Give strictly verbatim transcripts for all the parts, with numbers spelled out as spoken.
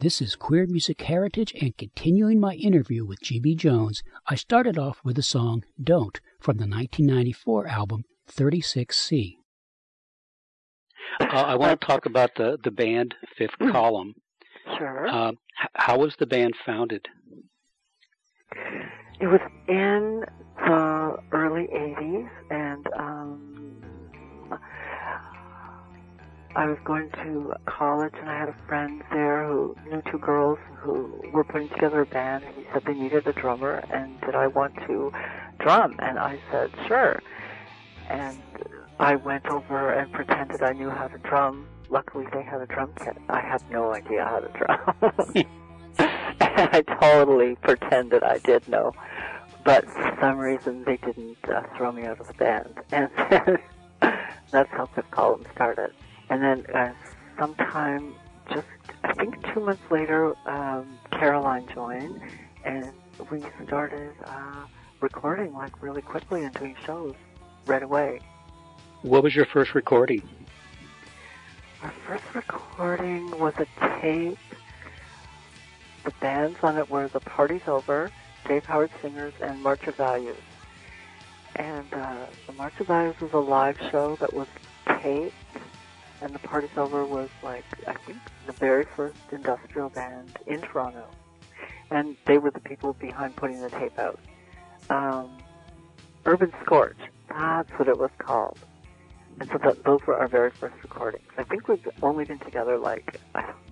This is Queer Music Heritage, and continuing my interview with G B Jones, I started off with the song Don't from the nineteen ninety-four album thirty-six C. Uh, I want to talk about the, the band Fifth Column. Sure. Uh, h- how was the band founded? It was in the early eighties, and um, I was going to college, and I had a friend there who knew two girls who were putting together a band, and he said they needed a drummer, and did I want to drum? And I said, sure. And I went over and pretended I knew how to drum. Luckily, they had a drum kit. I had no idea how to drum. And I totally pretended I did know. But for some reason, they didn't uh, throw me out of the band. And that's how Fifth Column started. And then uh, sometime, just I think two months later, um, Caroline joined, and we started uh, recording like really quickly and doing shows right away. What was your first recording? Our first recording was a tape. The bands on it were The Party's Over, Dave Howard Singers, and March of Values. And uh, the March of Values was a live show that was taped. And The Party's Over was, like, I think, the very first industrial band in Toronto. And they were the people behind putting the tape out. Um, Urban Scorch, that's what it was called. And so that, those were our very first recordings. I think we've only been together, like, I don't,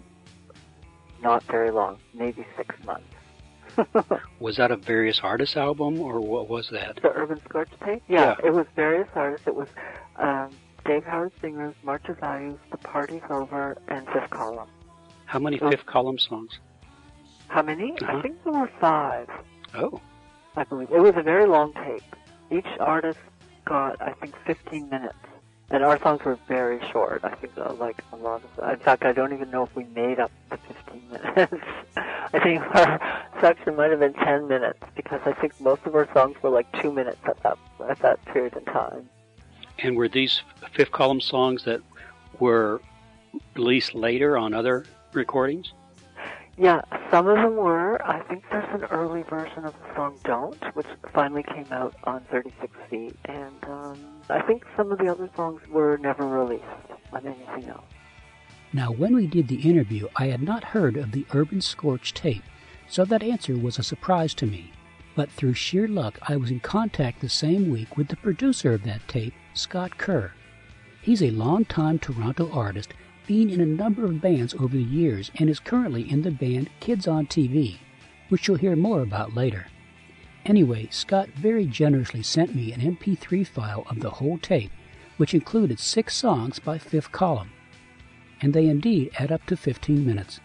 not very long, maybe six months. Was that a Various Artists album, or what was that? The Urban Scorch tape? Yeah, yeah. It was various artists. It was... Um, Dave Howard Singers, March of Values, The Party's Over, and Fifth Column. How many Fifth Column songs? How many? Uh-huh. I think there were five. Oh. I believe. It was a very long tape. Each artist got, I think, fifteen minutes. And our songs were very short. I think, uh, like, a lot of... In fact, I don't even know if we made up the fifteen minutes. I think our section might have been ten minutes, because I think most of our songs were, like, two minutes at that, at that period in time. And were these Fifth Column songs that were released later on other recordings? Yeah, some of them were. I think there's an early version of the song Don't, which finally came out on thirty-six C. And um, I think some of the other songs were never released on anything else. Now, when we did the interview, I had not heard of the Urban Scorch tape, so that answer was a surprise to me. But through sheer luck, I was in contact the same week with the producer of that tape, Scott Kerr. He's a long-time Toronto artist, being in a number of bands over the years, and is currently in the band Kids on T V, which you'll hear more about later. Anyway, Scott very generously sent me an M P three file of the whole tape, which included six songs by Fifth Column. And they indeed add up to fifteen minutes.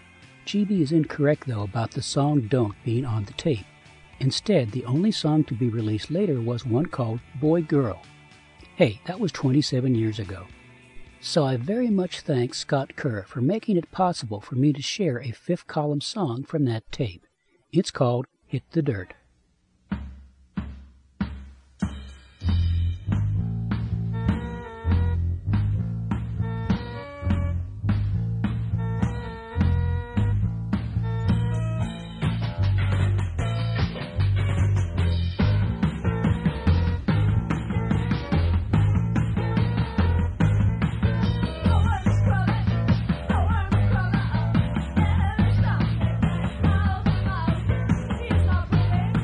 G B is incorrect, though, about the song Don't being on the tape. Instead, the only song to be released later was one called Boy Girl. Hey, that was twenty-seven years ago. So I very much thank Scott Kerr for making it possible for me to share a Fifth Column song from that tape. It's called Hit the Dirt. Stop.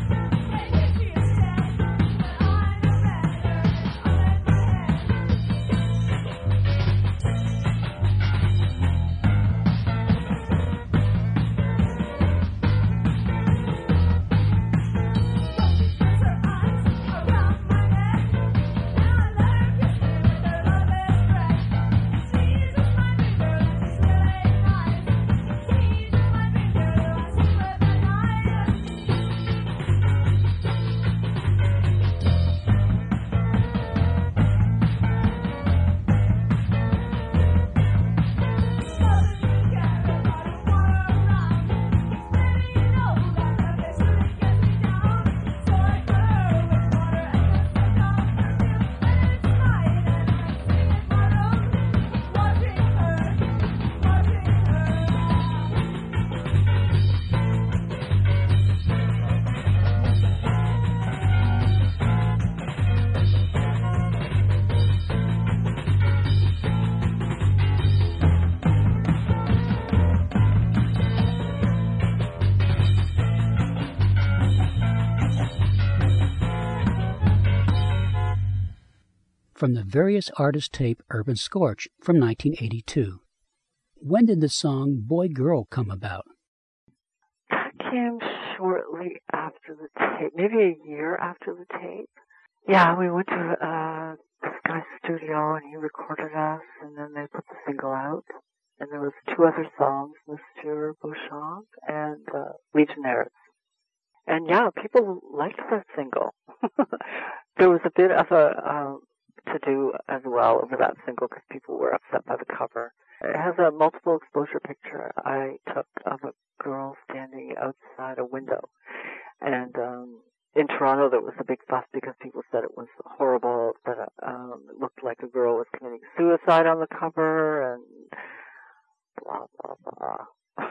from the Various Artists tape Urban Scorch from nineteen eighty-two. When did the song Boy Girl come about? That came shortly after the tape, maybe a year after the tape. Yeah, we went to uh, this guy's studio and he recorded us, and then they put the single out. And there was two other songs, Monsieur Beauchamp and uh, Legionnaires. And yeah, people liked that single. There was a bit of a um, to-do as well over that single because people were upset by the cover. It has a multiple exposure picture I took of a girl standing outside a window. And um, in Toronto there was a big fuss because people said it was horrible, that um, it looked like a girl was committing suicide on the cover, and blah, blah,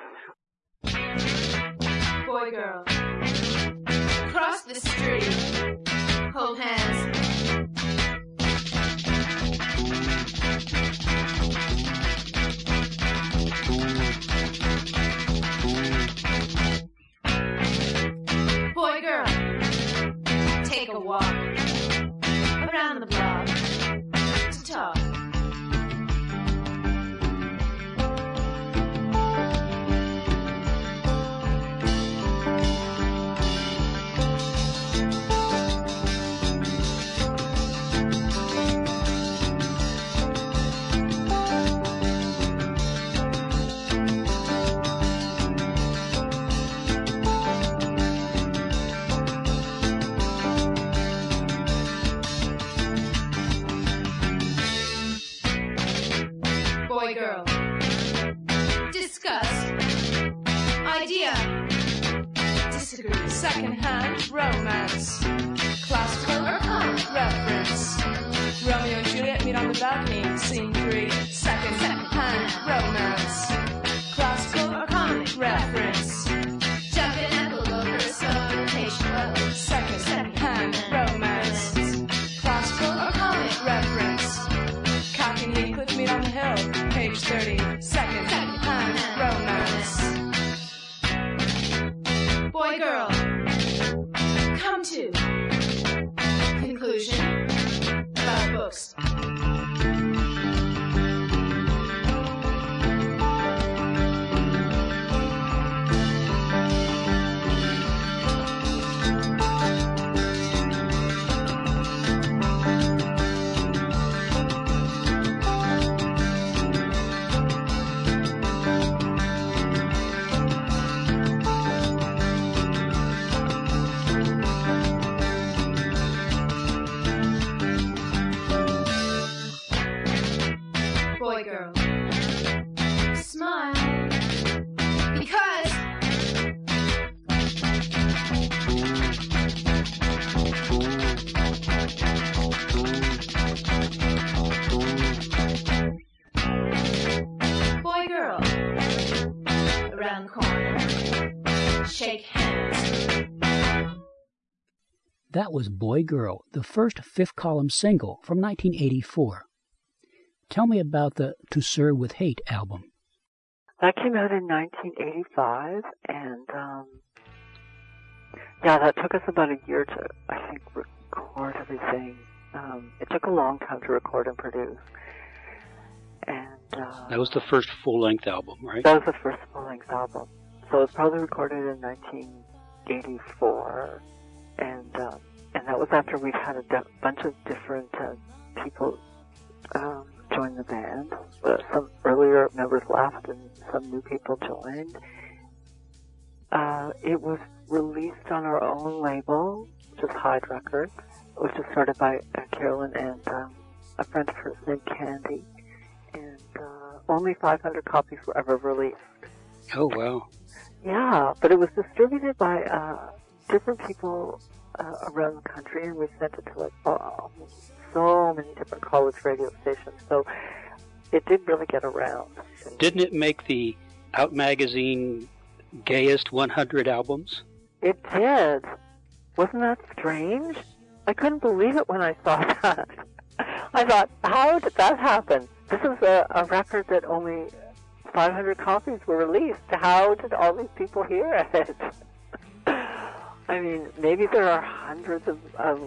blah. Boy, girl. Cross the street. Hold hands. Boy, girl. Take a walk around the block to talk. Boy, girl. Discuss. Idea. Disagree. Second-hand romance. Classical or comic reference. Romeo and Juliet meet on the balcony. Scene three. Second-hand romance. Classical or comic reference. Jump in and we'll go for a slow rotation. Well, Second-hand romance. Classical or comic reference. Cock and Heathcliff meet on the hill. Page thirty. Second-hand romance. boy, girl. Come to conclusion about books. Boy, girl. Smile. Because boy, girl. Around the corner. Shake hands. That was Boy Girl, the first fifth column single from nineteen eighty-four. Tell me about the To Serve With Hate album. That came out in nineteen eighty-five, and um, yeah, that took us about a year to, I think, record everything. Um, it took a long time to record and produce. And uh, that was the first full-length album, right? That was the first full-length album. So it was probably recorded in nineteen eighty-four, and um, and that was after we'd had a de- bunch of different uh, people um, join the band. Uh, some earlier members left and some new people joined. Uh, it was released on our own label, which is Hyde Records, which was started by uh, Carolyn and um, a friend of hers named Candy. And uh, only five hundred copies were ever released. Oh, wow. Yeah, but it was distributed by uh, different people uh, around the country, and we sent it to like oh, so many different college radio stations. So it did really get around. Didn't it make the Out Magazine Gayest one hundred albums? It did. Wasn't that strange? I couldn't believe it when I saw that. I thought, how did that happen? This is a, a record that only five hundred copies were released. How did all these people hear it? I mean, maybe there are hundreds of, of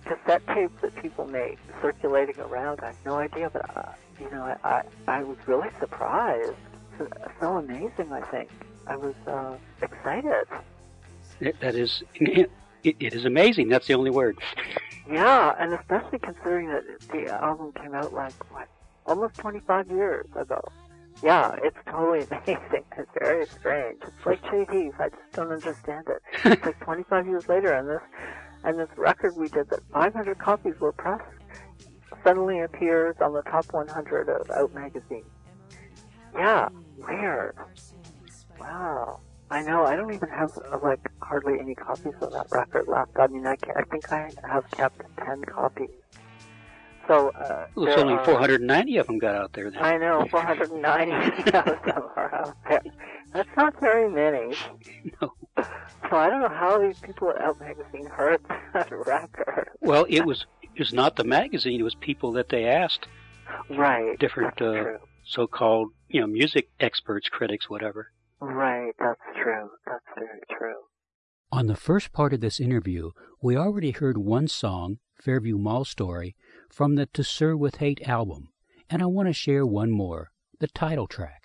cassette tapes that people made circulating around. I have no idea, but uh, you know, I, I I was really surprised. So, so amazing, I think. I was uh, excited. It, that is, it, it is amazing. That's the only word. Yeah, and especially considering that the album came out like what, almost twenty-five years ago. Yeah, it's totally amazing. It's very strange. It's like Che Heath. I just don't understand it. It's like twenty-five years later, and this and this record we did that five hundred copies were pressed suddenly appears on the top one hundred of Out magazine. Yeah, weird. Wow. I know. I don't even have uh, like hardly any copies of that record left. I mean, I, can, I think I have kept ten copies. So uh, well, it's only are, four hundred ninety of them got out there then. I know, four hundred ninety of them are out there. That's not very many. No. So I don't know how these people at Out Magazine heard that record. Well, it was it was not the magazine; it was people that they asked. Right. Different uh, so-called, you know, music experts, critics, whatever. Right. That's true. That's very true. On the first part of this interview, we already heard one song, Fairview Mall Story, from the To Sir With Hate album, and I want to share one more, the title track.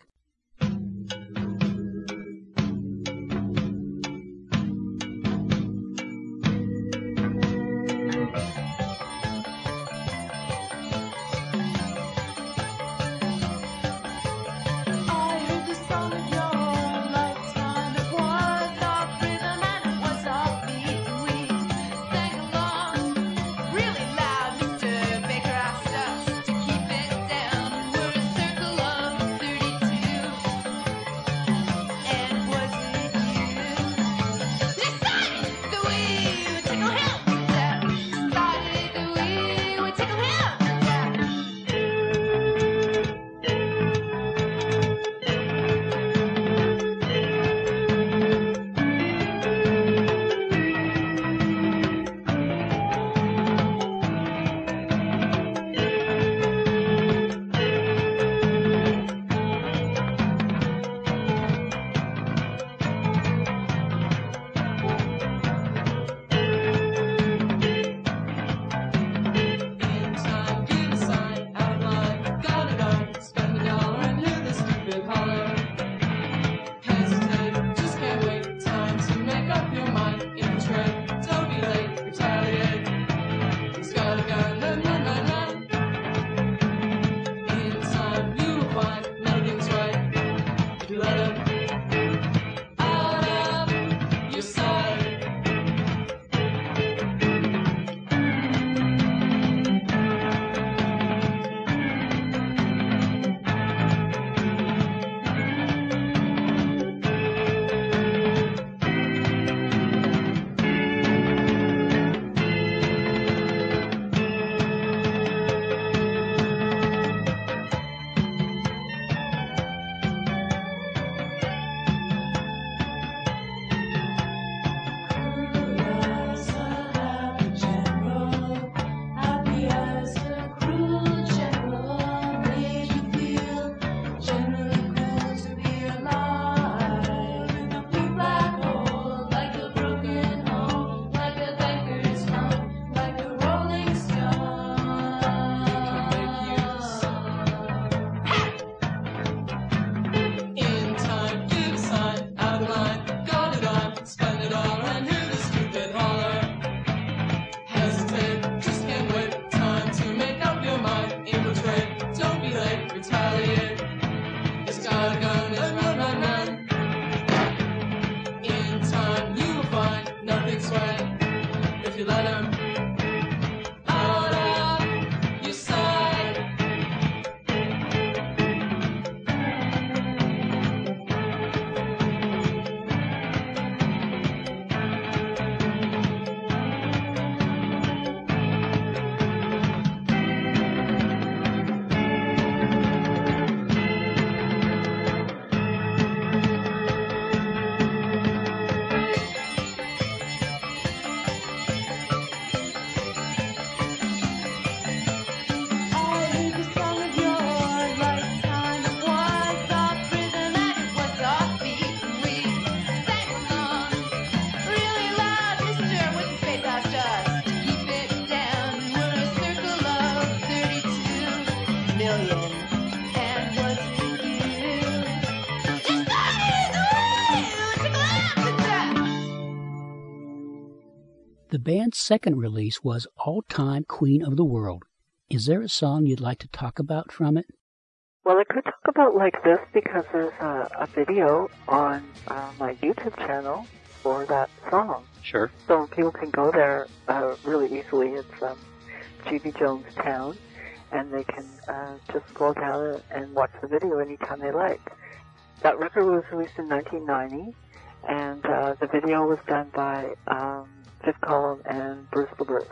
The band's second release was All-Time Queen of the World. Is there a song you'd like to talk about from it? Well, I could talk about Like This because there's a, a video on uh, my YouTube channel for that song. Sure. So people can go there uh, really easily. It's um, G B Jones Town, and they can uh, just scroll down and watch the video anytime they like. That record was released in nineteen ninety, and uh, the video was done by um, Fifth Column and Bruce LeBruce.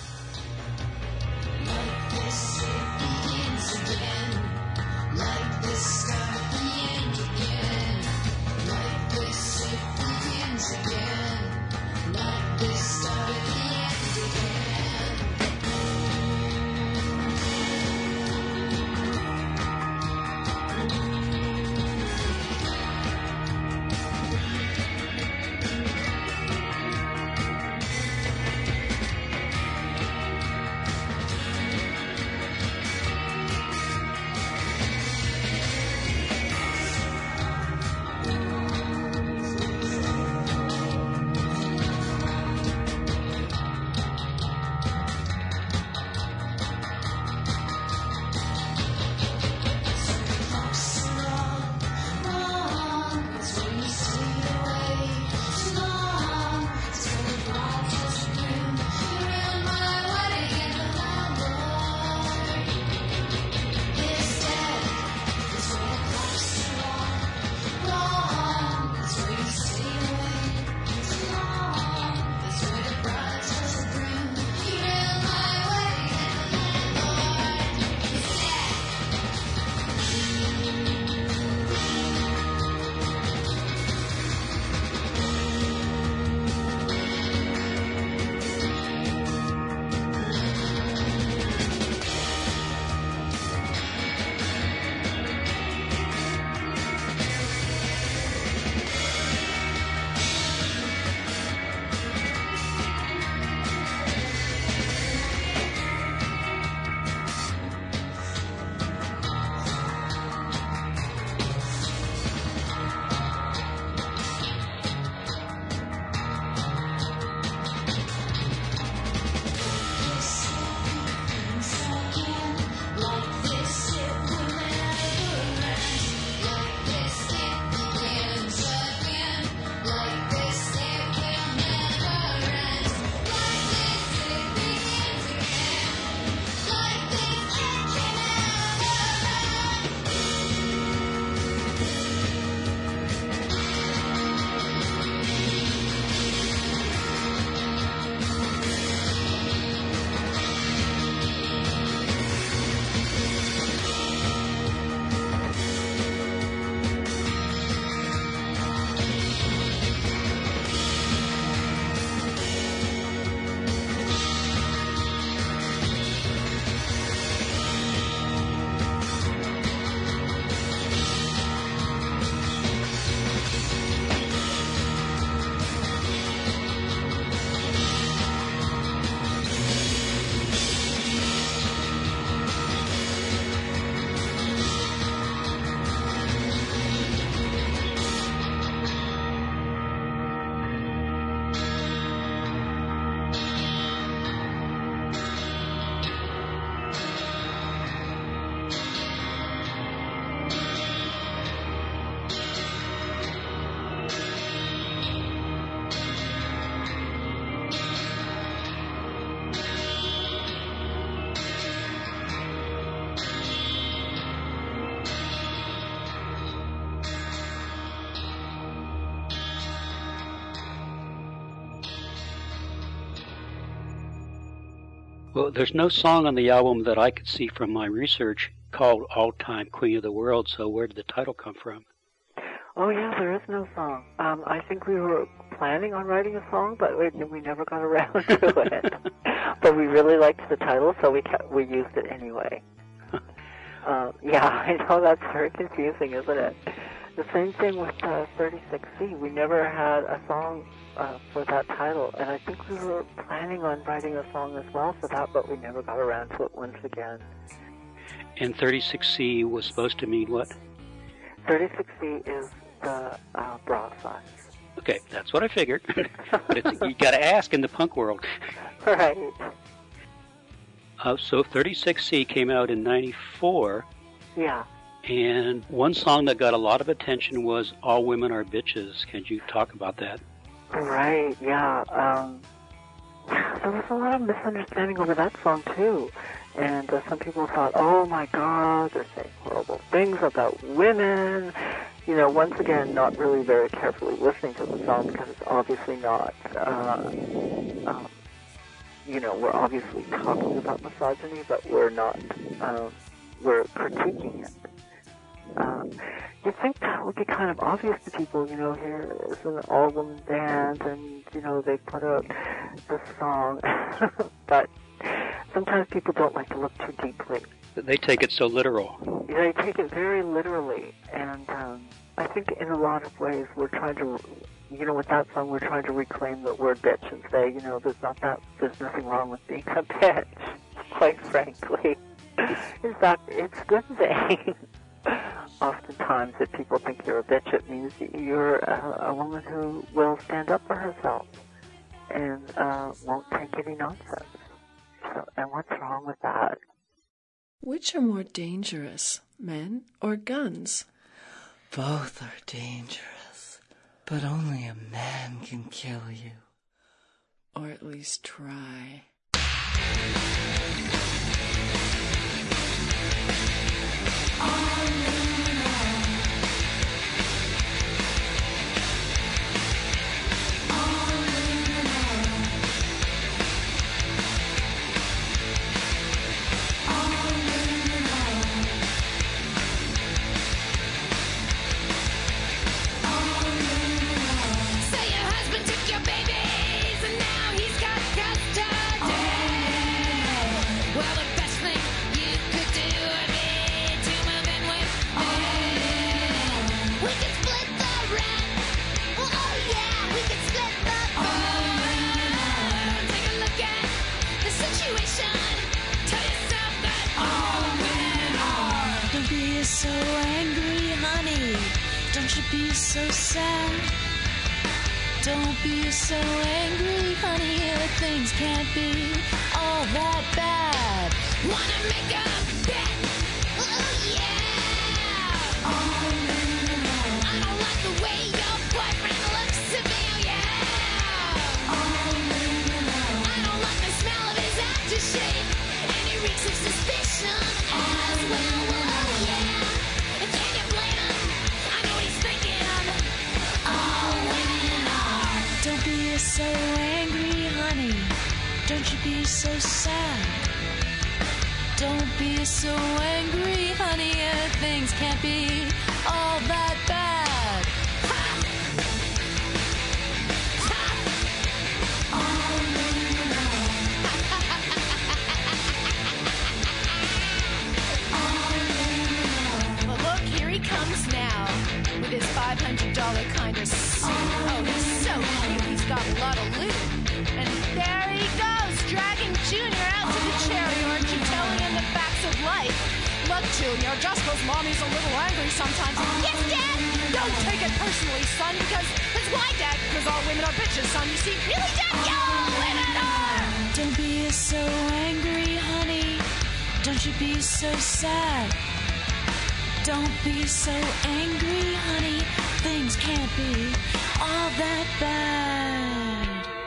Well, there's no song on the album that I could see from my research called All-Time Queen of the World, so where did the title come from? Oh, yeah, there is no song. Um, I think we were planning on writing a song, but we, we never got around to it. But we really liked the title, so we kept, we used it anyway. uh, yeah, I know that's very confusing, isn't it? The same thing with uh, thirty-six C. We never had a song uh, for that title, and I think we were planning on writing a song as well for that, but we never got around to it once again. And thirty-six C was supposed to mean what? thirty-six C is the uh, bra size. Okay, that's what I figured. But it's, you got to ask in the punk world. Right. Uh, so thirty-six C came out in ninety-four, Yeah. and one song that got a lot of attention was All Women Are Bitches. Can you talk about that? Right, yeah. Um, there was a lot of misunderstanding over that song, too. And uh, some people thought, oh my God, they're saying horrible things about women. You know, once again, not really very carefully listening to the song because it's obviously not, uh, um, you know, we're obviously talking about misogyny, but we're not, um, we're critiquing it. Um, you think that would be kind of obvious to people, you know, here is an all-woman band and, you know, they put out this song, but sometimes people don't like to look too deeply. They take it so literal. They take it very literally, and um, I think in a lot of ways we're trying to, you know, with that song we're trying to reclaim the word bitch and say, you know, there's not that, there's nothing wrong with being a bitch, quite frankly. In fact, it's a good thing. Oftentimes, if people think you're a bitch, it means you're a, a woman who will stand up for herself and uh, won't take any nonsense. So, and what's wrong with that? Which are more dangerous, men or guns? Both are dangerous, but only a man can kill you. Or at least try. Be so sad. Don't be so angry, honey. Things can't be all that bad. Wanna make a bet? Oh yeah. Oh, I don't like the way your boyfriend looks at me. Oh yeah. Oh, I don't like the smell of his aftershave, and he reeks of suspicion as well. Well, oh yeah. And can you blame him? Don't be so angry, honey. Don't you be so sad. Don't be so angry, honey. Things can't be all that bad. Ha! Ha! Oh, no. Well, look, here he comes now with his five hundred dollars kind of suit. Oh, he's so cute. He's got a lot of loot. And there he goes, dragging Junior out to the cherry orchard, telling him the facts of life. Look, Junior, just because Mommy's a little angry sometimes. Yes, Dad! Don't take it personally, son, because it's why, Dad, because all women are bitches, son. You see, really, Dad? Yeah, all women are! Don't be so angry, honey. Don't you be so sad. Don't be so angry, honey. Things can't be all that bad.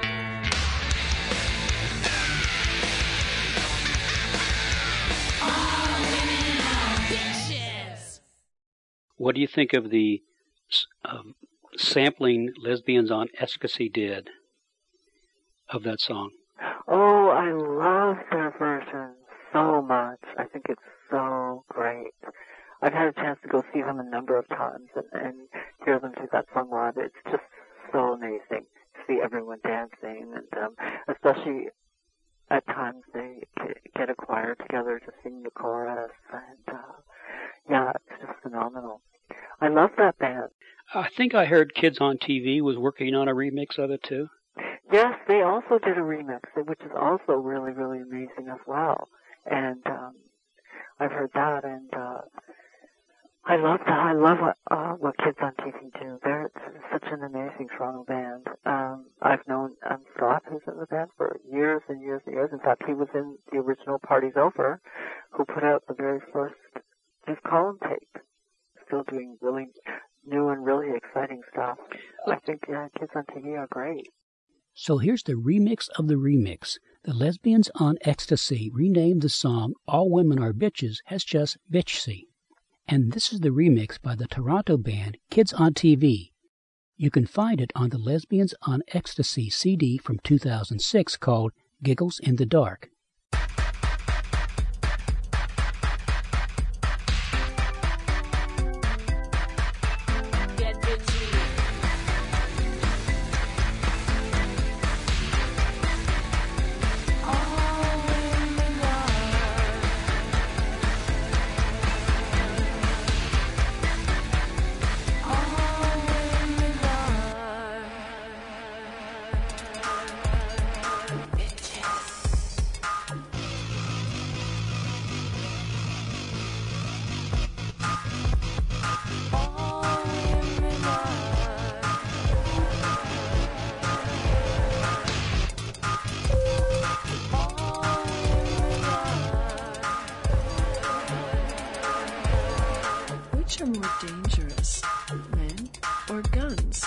All women are bitches. What do you think of the uh, sampling lesbians on Ecstasy did of that song? Oh, I love their version so much. I think it's so great. I've had a chance to go see them a number of times and, and hear them do that song live. It's just so amazing to see everyone dancing, and um, especially at times they get a choir together to sing the chorus, and uh, yeah, it's just phenomenal. I love that band. I think I heard Kids on T V was working on a remix of it too. Yes, they also did a remix, which is also really, really amazing as well. And um, I've heard that, and uh, I love that. I love what uh, what Kids on T V do. They're such an amazing Toronto band. Um, I've known um, Scott, who's in the band for years and years and years. In fact, he was in the original Party's Over, who put out the very first his column tape. Still doing really new and really exciting stuff. I think yeah, Kids on T V are great. So here's the remix of the remix. The Lesbians on Ecstasy renamed the song All Women Are Bitches as just Bitchsy. And this is the remix by the Toronto band Kids on T V. You can find it on the Lesbians on Ecstasy C D from two thousand six called Giggles in the Dark. Which are more dangerous, men or guns?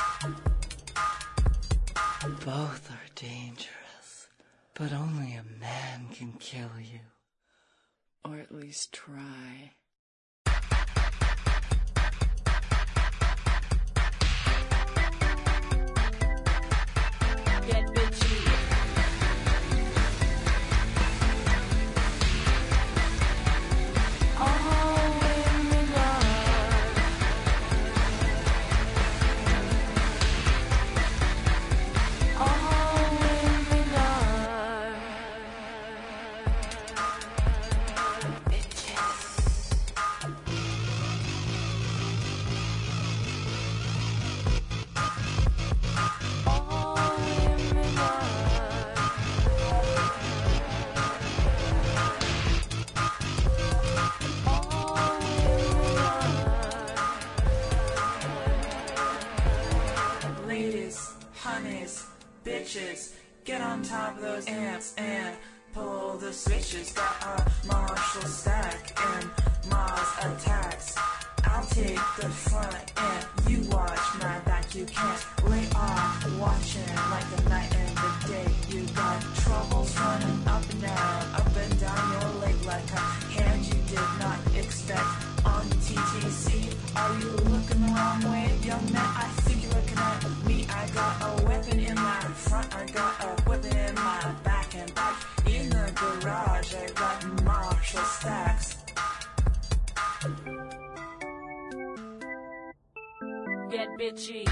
Both are dangerous, but only a man can kill you. Or at least try. Get bitchy. Bitches, get on top of those amps and pull the switches. Got a Marshall stack and Mars attacks. I'll take the front and you watch my back. You can't lay off watching like the night and the day. You got troubles running up and down, up and down your leg like a hand you did not expect. On T T C, are you looking the wrong way, young man? I think you're looking at me. I got a weapon in my front, I got a weapon in my back, and back in the garage I got Marshall stacks. Get bitchy.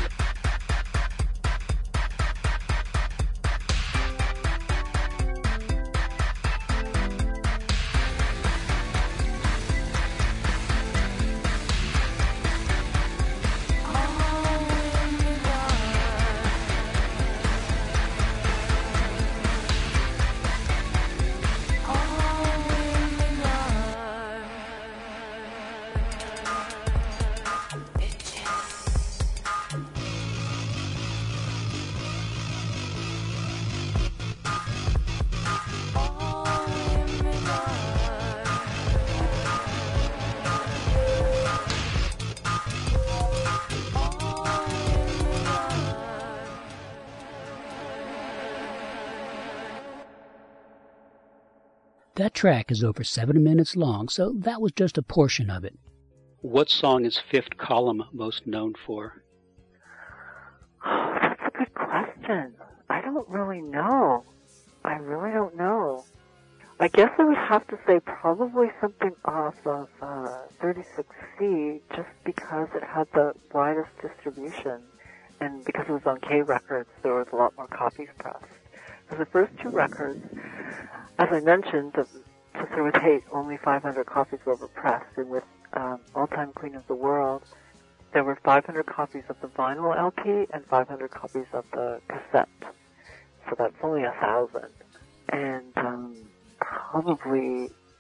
That track is over seven minutes long, so that was just a portion of it. What song is Fifth Column most known for? Oh, that's a good question. I don't really know. I really don't know. I guess I would have to say probably something off of uh, thirty-six C, just because it had the widest distribution, and because it was on K Records, there was a lot more copies pressed. So the first two records, as I mentioned, the Sister with Hate, only five hundred copies were ever pressed, and with um, All Time Queen of the World, there were five hundred copies of the vinyl L P and five hundred copies of the cassette. So that's only a thousand. And um, probably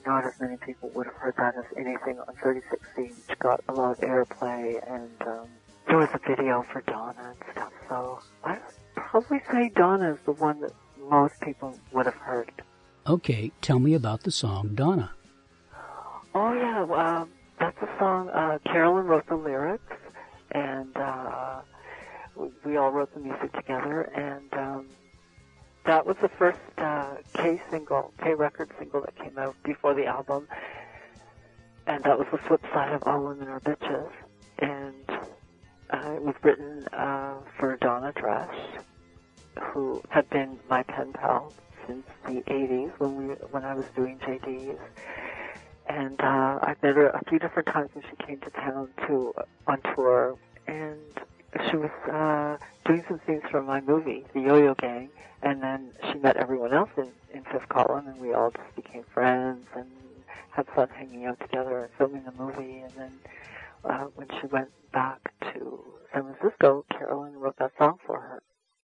not as many people would have heard that as anything on thirty sixteen, which got a lot of airplay, and um, there was a video for Donna and stuff, so I'd probably say Donna is the one that most people would have heard. Okay, tell me about the song Donna. Oh, yeah, um, that's a song, uh, Carolyn wrote the lyrics, and uh, we, we all wrote the music together, and um, that was the first uh, K single, K record single that came out before the album, and that was the flip side of All Women Are Bitches, and uh, it was written uh, for Donna Dresch, who had been my pen pal since the eighties when we when I was doing J Ds. And uh, I've met her a few different times when she came to town to on tour, and she was uh, doing some scenes from my movie, The Yo-Yo Gang, and then she met everyone else in, in Fifth Column, and we all just became friends and had fun hanging out together and filming the movie. And then uh, when she went back to San Francisco, Carolyn wrote that song for her.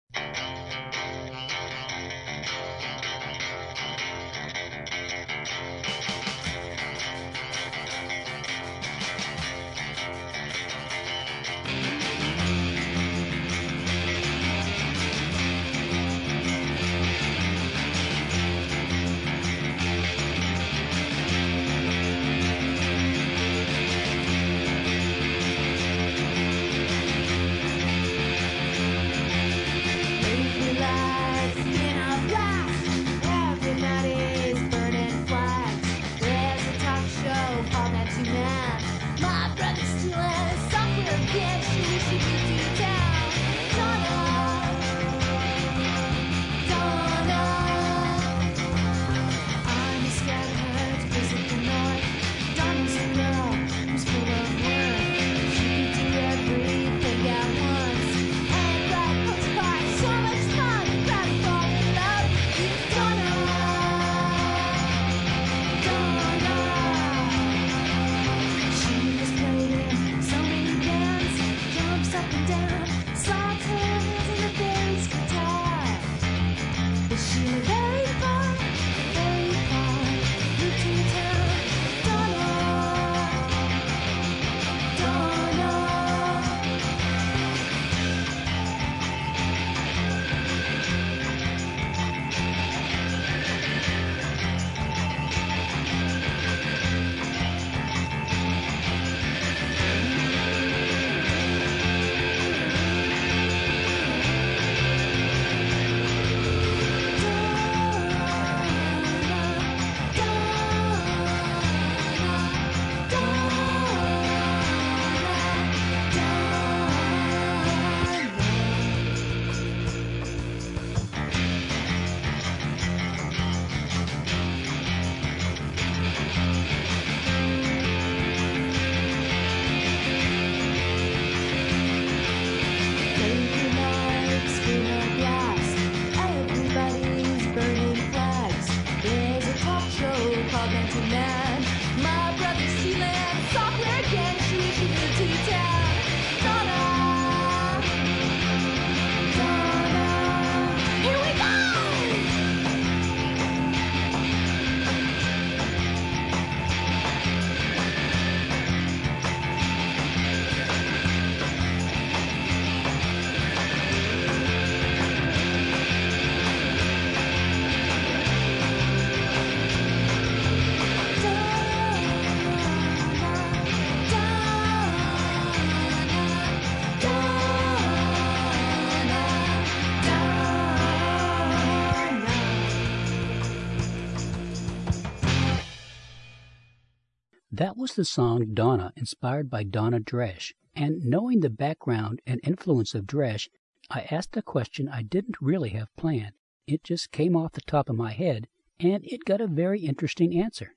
That was the song Donna, inspired by Donna Dresch, and knowing the background and influence of Dresch, I asked a question I didn't really have planned. It just came off the top of my head, and it got a very interesting answer.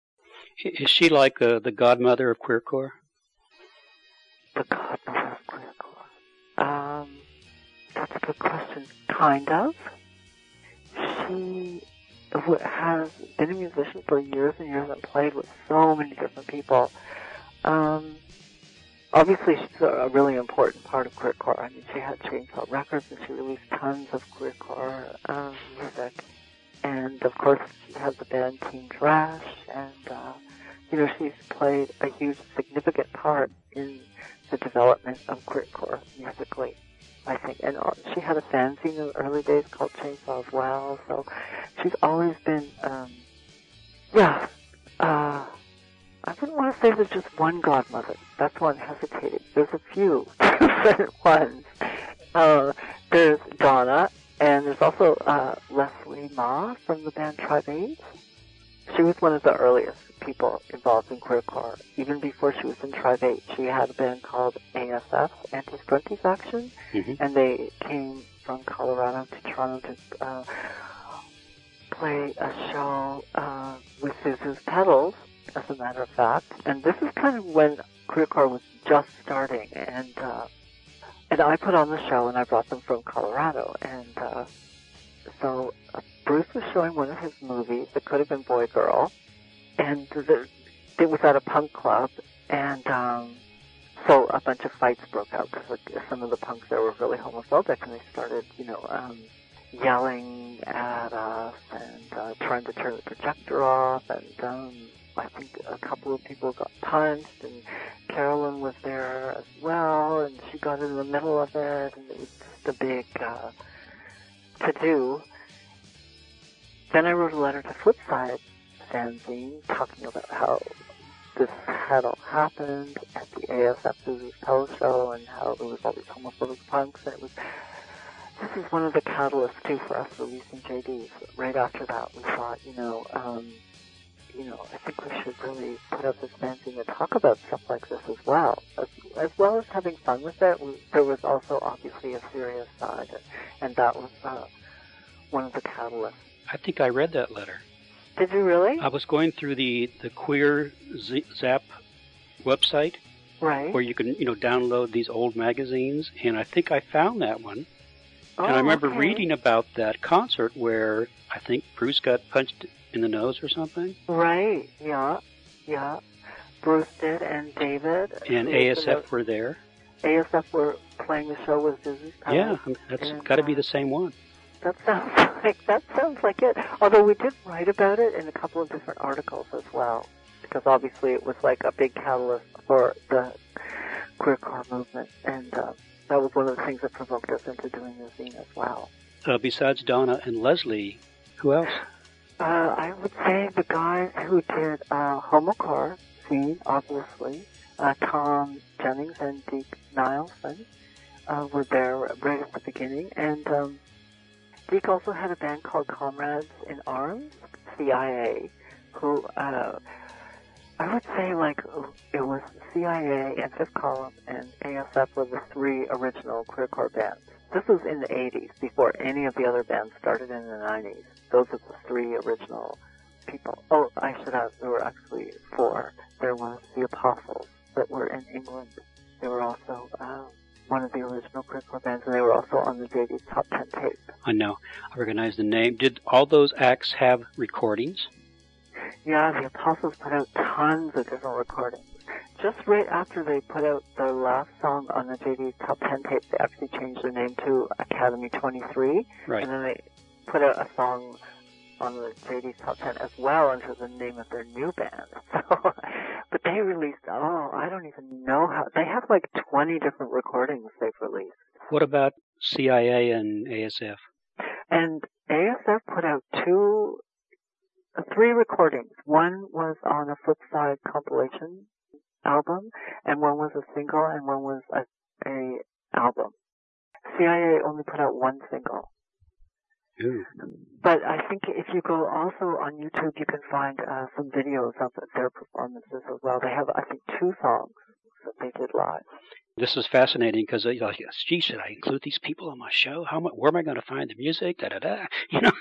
Is she like uh, the godmother of queercore? The godmother of queercore? Um, that's a good question. Kind of. She has been a musician for years and years and played with so many different people. Um, obviously, she's a really important part of queercore. I mean, she had Chainsaw Records, and she released tons of queercore um, music. And, of course, she has the band Team Trash, and you know, she's played a huge, significant part in the development of queercore musically, I think. And she had a fanzine in the early days called Chainsaw as well, so she's always been, um, yeah, uh, I wouldn't want to say there's just one godmother. That's why I'm hesitating. There's a few different ones. Uh, there's Donna, and there's also uh, Leslie Ma from the band Tribe Eight. She was one of the earliest people involved in queercore. Even before she was in Tribe Eight, she had a band called A S F, Anti-Stunty Faction, mm-hmm. and they came from Colorado to Toronto to uh, play a show uh, with Zuzu's Petals, as a matter of fact. And this is kind of when queercore was just starting, and uh, and I put on the show, and I brought them from Colorado, and uh, so uh, Bruce was showing one of his movies. It could have been Boy Girl, and the, it was at a punk club, and um, so a bunch of fights broke out because like, some of the punks there were really homophobic, and they started, you know, um, yelling at us and uh, trying to turn the projector off, and um, I think a couple of people got punched, and Carolyn was there as well, and she got in the middle of it, and it was just a big uh, to-do. Then I wrote a letter to Flipside fanzine talking about how this had all happened at the A S F Zuzu's Petals show, and how there was all these homophobic punks, and it was, this is one of the catalysts too for us releasing J Ds. Right after that we thought, you know, um, you know, I think we should really put up this fanzine and talk about stuff like this as well. As, as well as having fun with it, we, there was also obviously a serious side, and, and that was uh, one of the catalysts. I think I read that letter. Did you really? I was going through the, the Queer Z- Zap website. Right. Where you can, you know, download these old magazines, and I think I found that one. Oh, and I remember okay. reading about that concert where I think Bruce got punched in the nose or something. Right, yeah, yeah. Bruce did, and David. And A S F were there. A S F were playing the show with Zuzu's Petals. Yeah, that's got to be the same one. That sounds like that sounds like it. Although we did write about it in a couple of different articles as well, because obviously it was like a big catalyst for the queercore movement, and uh, that was one of the things that provoked us into doing the zine as well. Uh, besides Donna and Leslie, who else? Uh, I would say the guys who did uh, Homocore scene, obviously, uh, Tom Jennings and Deke Nielsen uh, were there right at the beginning, and um, Deke also had a band called Comrades in Arms, C I A, who uh, I would say like it was C I A and Fifth Column and A S F were the three original queercore bands. This was in the eighties, before any of the other bands started in the nineties. Those are the three original people. Oh, I should add, there were actually four. There was the Apostles that were in England. They were also uh, one of the original queercore bands, and they were also on the J D's Top Ten tape. I know. I recognize the name. Did all those acts have recordings? Yeah, the Apostles put out tons of different recordings. Just right after they put out their last song on the J D's Top Ten tape, they actually changed their name to Academy twenty-three. Right. And then they put out a song on the J D's Top Ten as well under the name of their new band. So, but they released, oh, I don't even know how, they have like twenty different recordings they've released. What about C I A and A S F? And A S F put out two, uh, three recordings. One was on a Flipside compilation album, and one was a single, and one was a, a album. C I A only put out one single. Ooh. But I think if you go also on YouTube, you can find uh, some videos of their performances as well. They have, I think, two songs that they did live. This is fascinating because, you know, gee, should I include these people on my show? How, where am I going to find the music? Da da da. You know.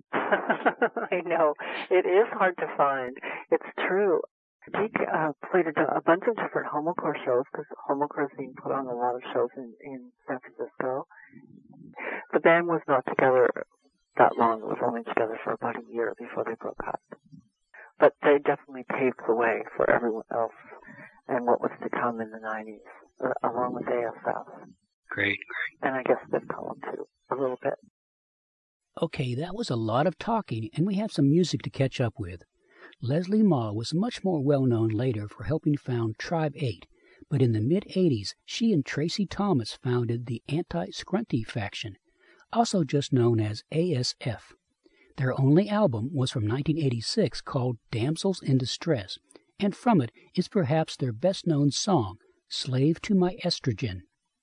I know it is hard to find. It's true. Deke uh, played a, a bunch of different homocore shows because homocore is being put on a lot of shows in, in San Francisco. The band was not together that long. It was only together for about a year before they broke up. But they definitely paved the way for everyone else and what was to come in the nineties, uh, along with A S F. Great, great. And I guess Fifth Column too, a little bit. Okay, that was a lot of talking, and we have some music to catch up with. Leslie Ma was much more well-known later for helping found Tribe Eight, but in the mid-eighties she and Tracy Thomas founded the Anti-Scrunty faction, also just known as A S F. Their only album was from nineteen eighty-six called Damsels in Distress, and from it is perhaps their best-known song, Slave to My Estrogen.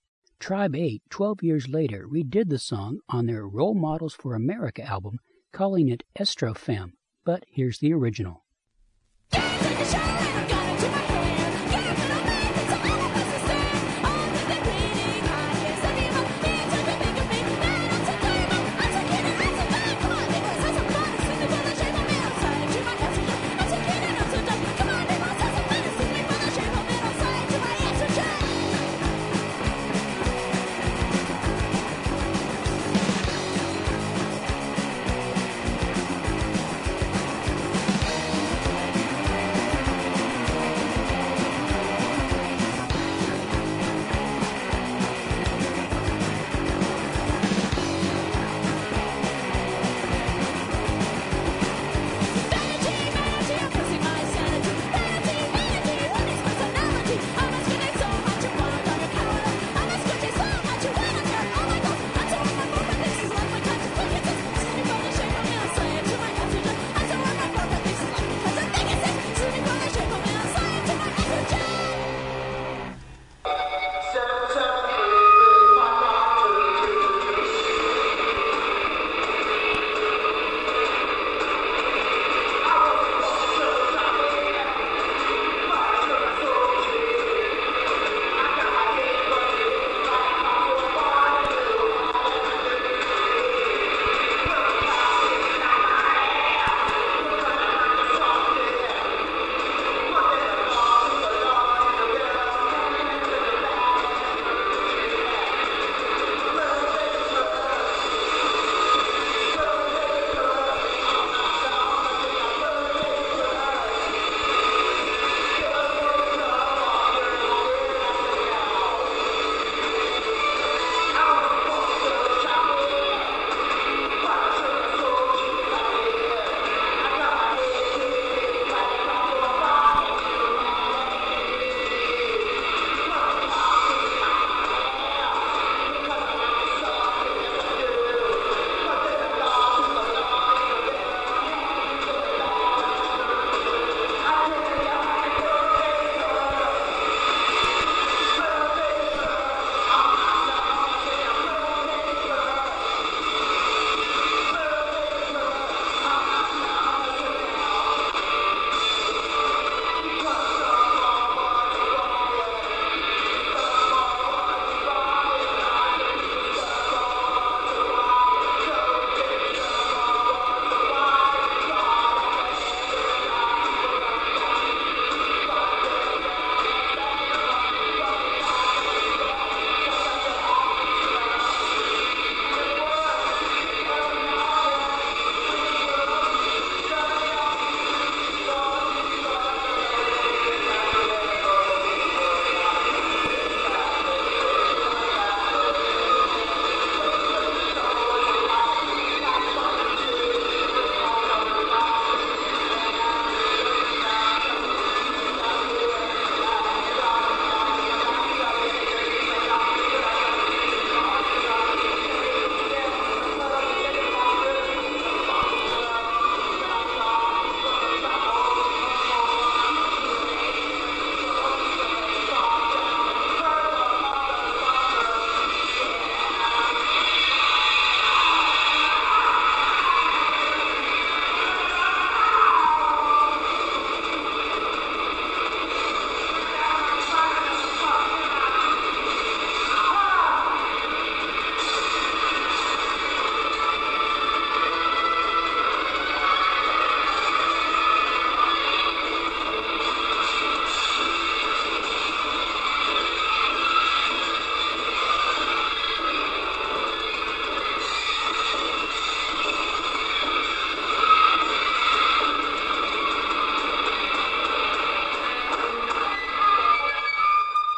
Tribe Eight, twelve years later, redid the song on their Role Models for America album, calling it Estrofemme, but here's the original.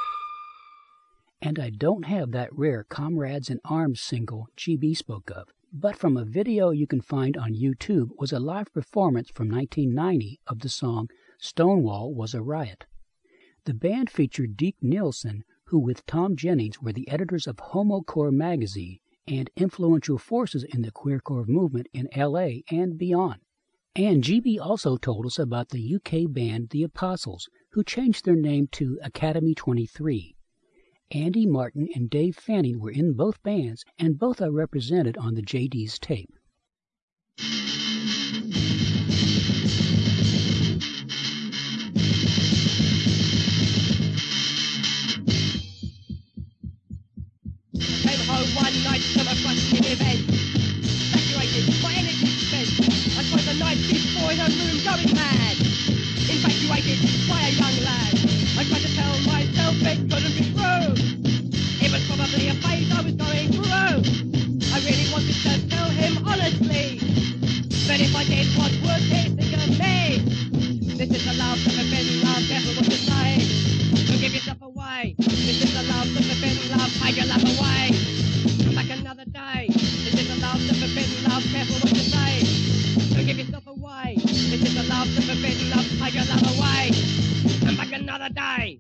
and I don't have that rare Comrades in Arms single G B spoke of. but from a video you can find on YouTube was a live performance from nineteen ninety of the song Stonewall Was a Riot. The band featured Deke Nielsen, who with Tom Jennings were the editors of Homocore magazine and influential forces in the queercore movement in L A and beyond. And G B also told us about the U K band The Apostles, who changed their name to Academy twenty-three. Andy Martin and Dave Fanning were in both bands, and both are represented on the J D's tape. Came home one night from a busting event, evacuated by energy spent. I spent the night before in a room going mad, infatuated by a young lad. I tried to tell myself it couldn't be true. It was probably a phase I was going through. I really wanted to tell him honestly, but if I did, what would he think of me? This is the love of a forbidden love, careful what you say. Don't give yourself away. This is the love of a forbidden love, hide your love away. Come back another day. This is the love of a forbidden love, careful what you say. Don't give yourself away. This is the love of a forbidden love, hide your love away. Come back another day.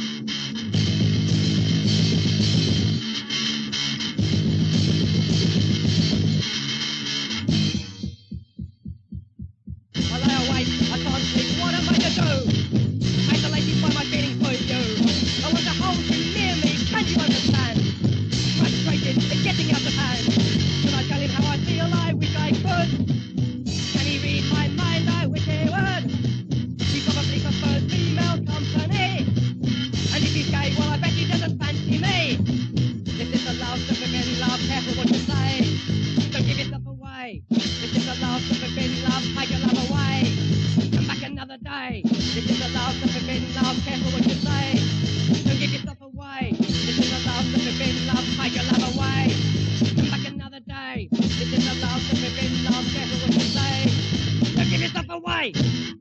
I lie awake, I can't sleep, what am I to do? Isolated by my feelings for you. I want to hold you near me, can you understand? Frustrated, it's getting out of hand. Should I tell him how I feel? I wish I could. Can he read my mind? I wish he would. He probably prefers female company. And if he's gay, well I bet he doesn't fancy me. This is the love of forbidden love, careful what you say. Don't give yourself away. This is the love of forbidden love, hide your love away. Come back another day. This is the love of forbidden love, careful what you say. Don't give yourself away. This is the love of forbidden love, hide your love away. Come back another day. This is the love of forbidden love, careful what you say. Don't give yourself away.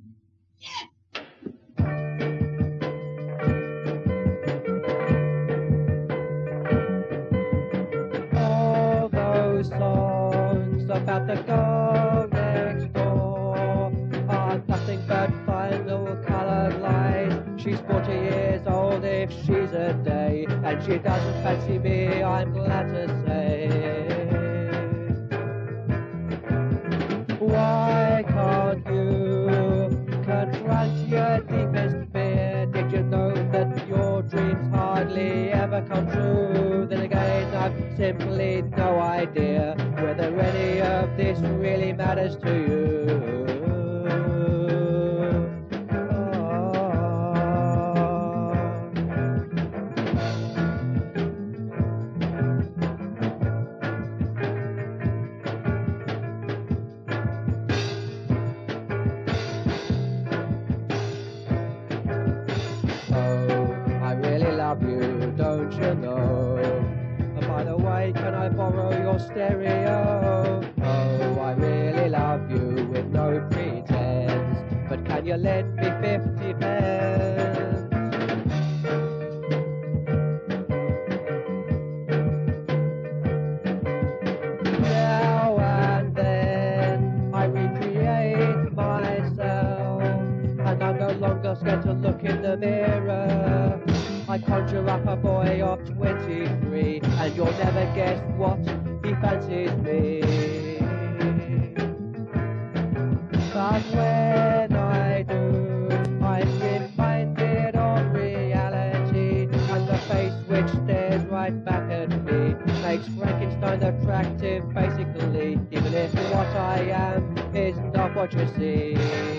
All those songs about the girl next door are nothing but final coloured lies. She's forty years old if she's a day, and she doesn't fancy me, I'm glad to say. Why can't you confront your deepest fear? Did you know that your dreams hardly ever come true? Then again, I've simply no idea whether any of this really matters to you. Don't you know? And by the way, can I borrow your stereo? Oh, I really love you with no pretense, but can you lend me fifty pence? Now and then I recreate myself, and I'm no longer scared to look in the mirror. I conjure up a boy of twenty-three, and you'll never guess what he fancies me. But when I do, I'm reminded of reality, and the face which stares right back at me makes Frankenstein attractive, basically, even if what I am is not what you see.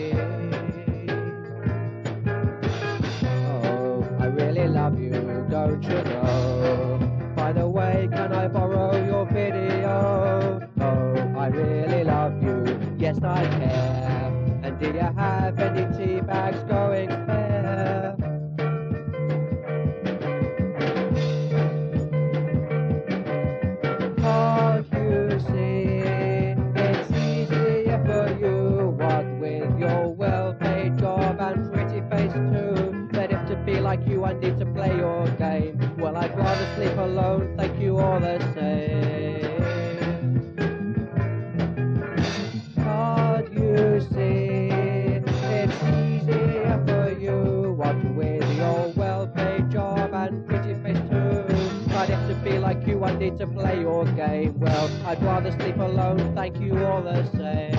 Love you, don't you know? By the way, can I borrow your video? Oh, I really love you, yes I care. And do you have any tea bags going spare? Can't you see? It's easier for you, what with your well-paid job and pretty face too. To be like you, I need to play your game. Well, I'd rather sleep alone, thank you all the same. to play your game. Well, I'd rather sleep alone, thank you all the same.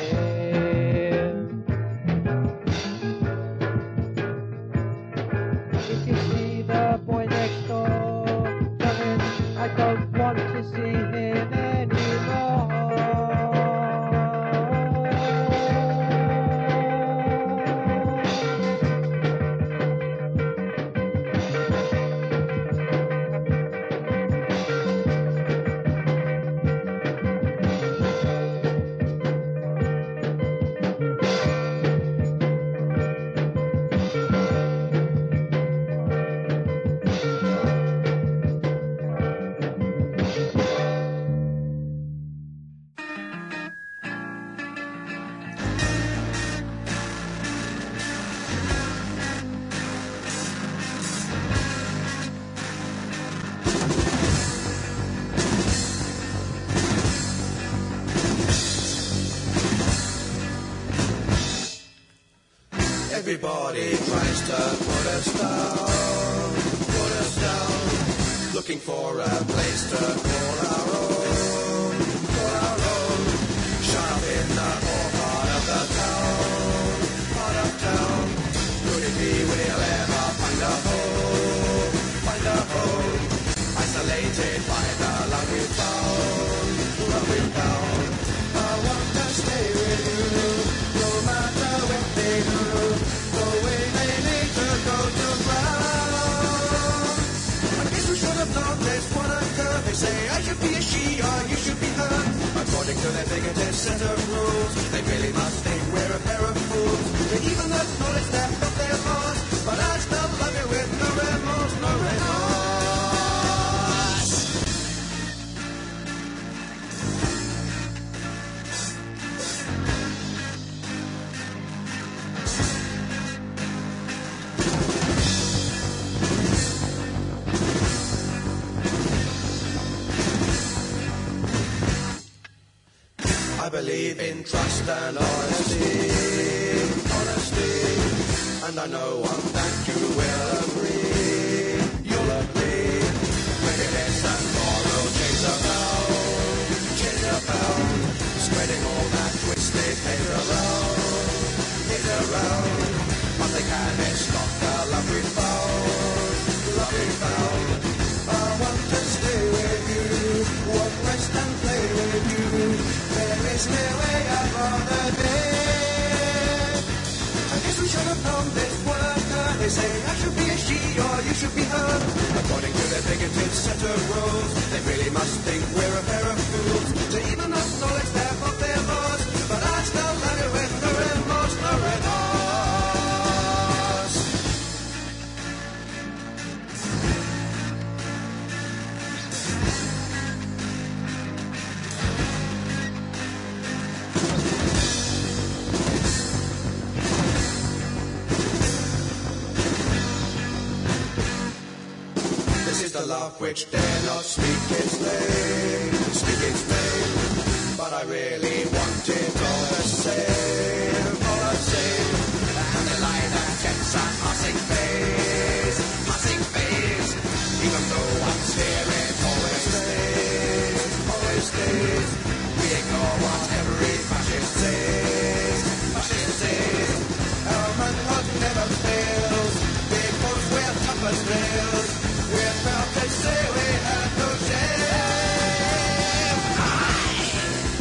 If you see the boy next door coming, I don't want to see him anymore. Everybody tries to put us down, put us down, looking for a place to call our own, call our own. Shut up in the poor part of the town, part of town. Could it be we'll ever find a home, find a home? Isolated by the love we found, love we found. I want to stay with you, no matter what they do. They say I should be a she or you should be her. According to their bigoted set of rules, they really must think we're a pair of fools. They even acknowledge that of their laws, but I still love you with no remorse, no remorse. I believe in trust and honesty, honesty, and I know on that you will agree, you'll agree. Prejudice and moral chains abound, chains abound, spreading all that twisted hate around, hate around. But they can't stop the love we found, love we found. I want to stay with you, walk, rest and play with you. There is no way I'd rather be. I guess we should have known this worker. They say I should be a she or you should be her. According to their bigoted set of rules, they really must think we're a pair of fools to even acknowledge their fault, their laws. But I still love you with no remorse, no remorse. This is the love which dare not speak its name, speak its name. But I really want it all the same, all the same. And the lie that gets a passing phase, passing phase. Even though once here it always stays, always stays. We ignore what every fascist says, fascist says. Our manhood never fails, because we're tough as nails. We're proud to say we have no shame. Aye!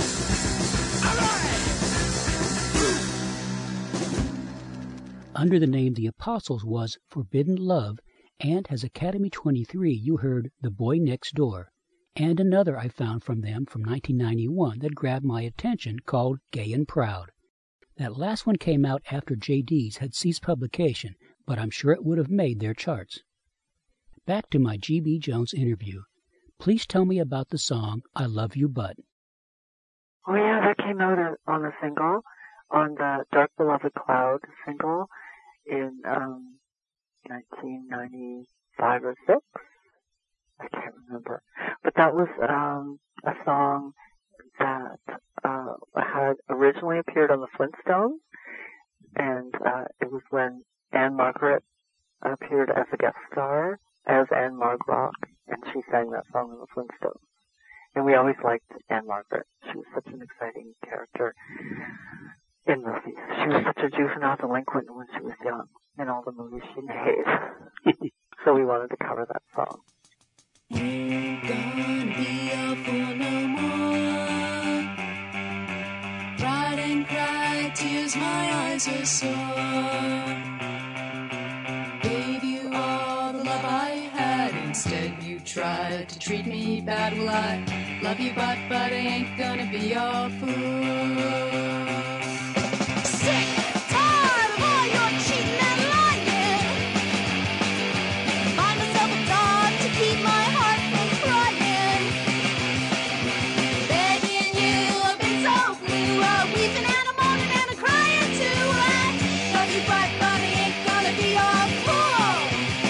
Aye! Under the name The Apostles was Forbidden Love, and as Academy twenty-three you heard The Boy Next Door, and another I found from them from nineteen ninety-one that grabbed my attention called Gay and Proud. That last one came out after J D's had ceased publication, but I'm sure it would have made their charts. Back to my G B Jones interview. Please tell me about the song I Love You But. Oh yeah, that came out on a single, on the Dark Beloved Cloud single in um, nineteen ninety-five or six. I can't remember. But that was um, a song that uh, had originally appeared on the Flintstones, and uh, it was when Anne Margaret appeared as a guest star as Anne Margrock, and she sang that song in the Flintstones. we always liked Anne Margaret. She was such an exciting character in movies. She was such a juvenile delinquent when she was young in all the movies she made. So we wanted to cover that song. Ain't gonna be a fool no more. Cried and cried, tears, my eyes are sore. Gave you all the love I had, instead you tried to treat me bad. Well, I love you, but, but I ain't gonna be your fool. Sick, tired of all your cheating and lying. Find myself a dog to keep my heart from crying. Begging you, I've been so blue, a weeping and a moaning and a crying too. I love you, but, but I ain't gonna be your fool.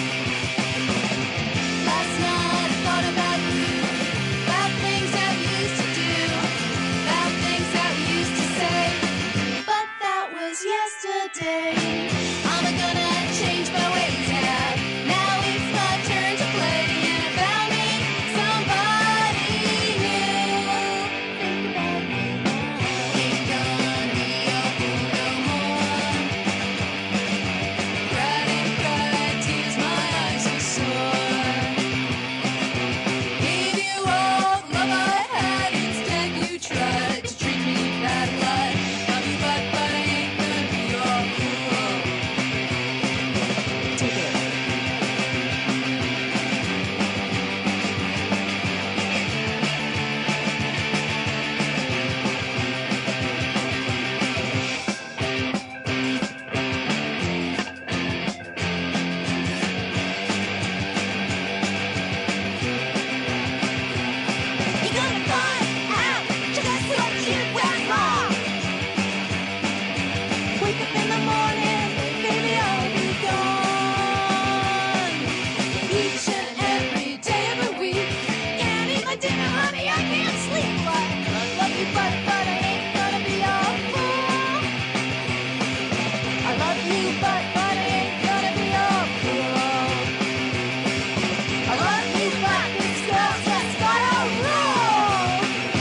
Last night I thought about you, about things that we used to do, about things that we used to say, but that was yesterday. I'm gonna change my ways, yeah. Now it's my turn to play, and I found me somebody new. Think about me now. Ain't gonna be a fool no more. Cried and cried, tears, my eyes are sore. Gave you all the love I had, instead you tried to treat me bad. Like love you, but, but I ain't gonna be your fool. Take it. You're gonna find out just what you went wrong. Wake up in the morning, baby, I'll be gone. Each and every day of the week, can't eat my dinner, honey, I can't sleep. I love you, but, but I ain't gonna be your fool. I love you, but, but I ain't gonna be your fool. I love you, but this girl just got a rule.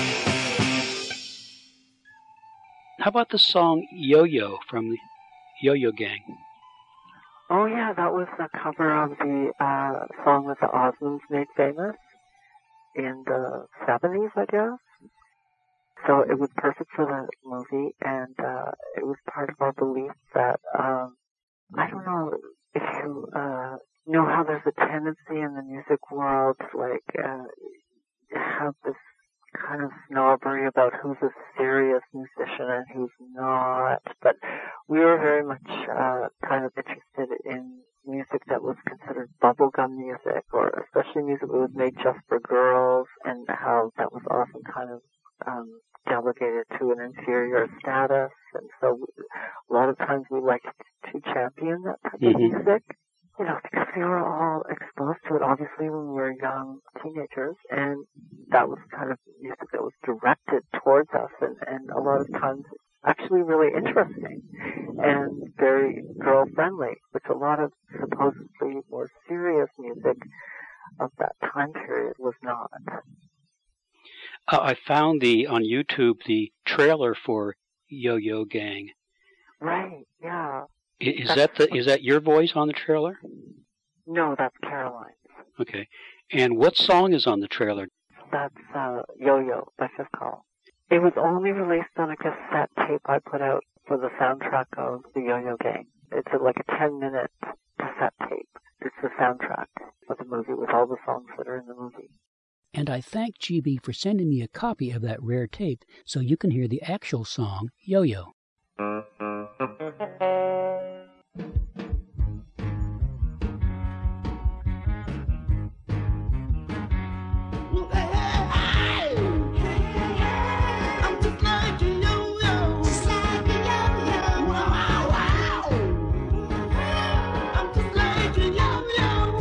How about the song Yo-Yo from the Yo-Yo Gang? Oh yeah, that was a cover of the uh, song that the Osmonds made famous in the seventies, I guess. So it was perfect for the movie, and uh, it was part of our belief that, um, I don't know if you uh, know how there's a tendency in the music world to like uh, have this kind of snobbery about who's a serious musician and who's not, but we were very much uh, kind of interested in music that was considered bubblegum music, or especially music that was made just for girls, and how that was often kind of um, delegated to an inferior status, and so a lot of times we liked to champion that type of Mhm. music. You know, because we were all exposed to it, obviously, when we were young teenagers, and that was kind of music that was directed towards us, and, and a lot of times actually really interesting and very girl-friendly, which a lot of supposedly more serious music of that time period was not. Uh, I found the on YouTube the trailer for Yo-Yo Gang. Right, yeah. I- Is that the is that your voice on the trailer? No, that's Caroline. Okay. And what song is on the trailer? That's uh, Yo-Yo by Fifth Call. It was only released on a cassette tape I put out for the soundtrack of the Yo-Yo Gang. It's a, like a ten-minute cassette tape. It's the soundtrack of the movie with all the songs that are in the movie. And I thank G B for sending me a copy of that rare tape so you can hear the actual song, Yo-Yo. I'm just like a yo-yo. Just like a yo-yo. Wow, wow. I'm just like a yo-yo.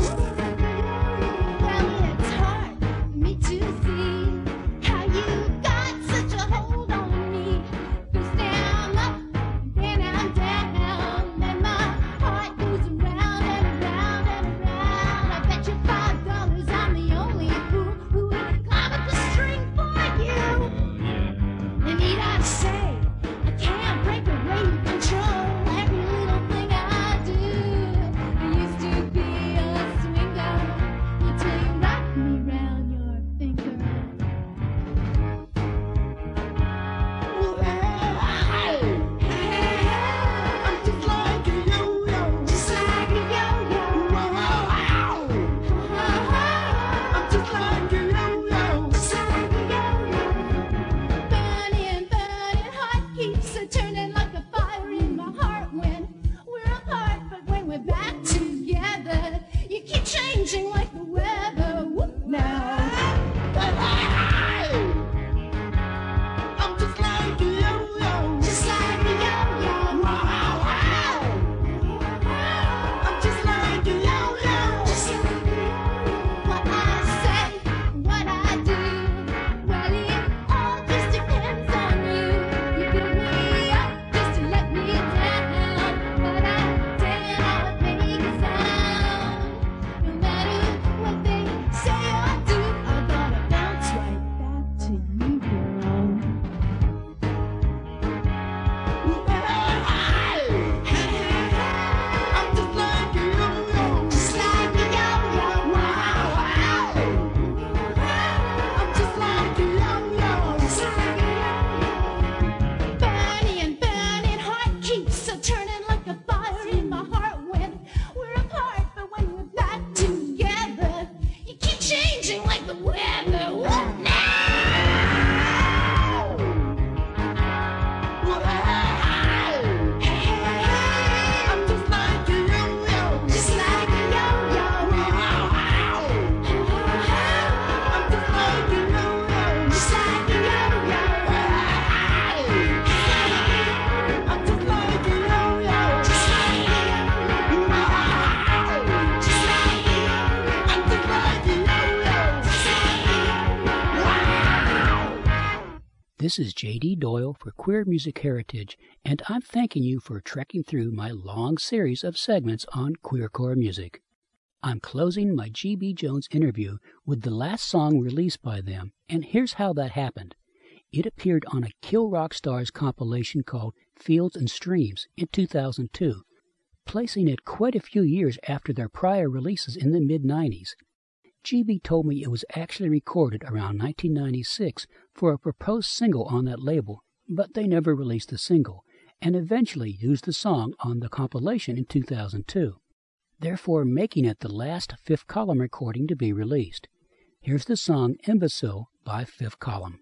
Well, it's hard for me to see how you got such a hold on me. Goose down This is J D Doyle for Queer Music Heritage, and I'm thanking you for trekking through my long series of segments on queercore music. I'm closing my G B Jones interview with the last song released by them, and here's how that happened. It appeared on a Kill Rock Stars compilation called Fields and Streams in two thousand two, placing it quite a few years after their prior releases in the mid nineties. G B told me it was actually recorded around nineteen ninety-six for a proposed single on that label, but they never released the single, and eventually used the song on the compilation in two thousand two, therefore making it the last Fifth Column recording to be released. Here's the song Imbecile by Fifth Column.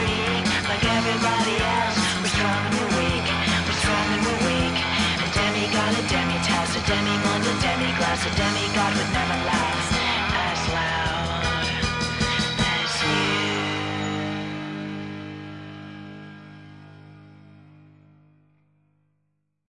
Everybody else, we're strong and we're weak, we're strong and we're weak. A demigod 'cause a demigod would never last.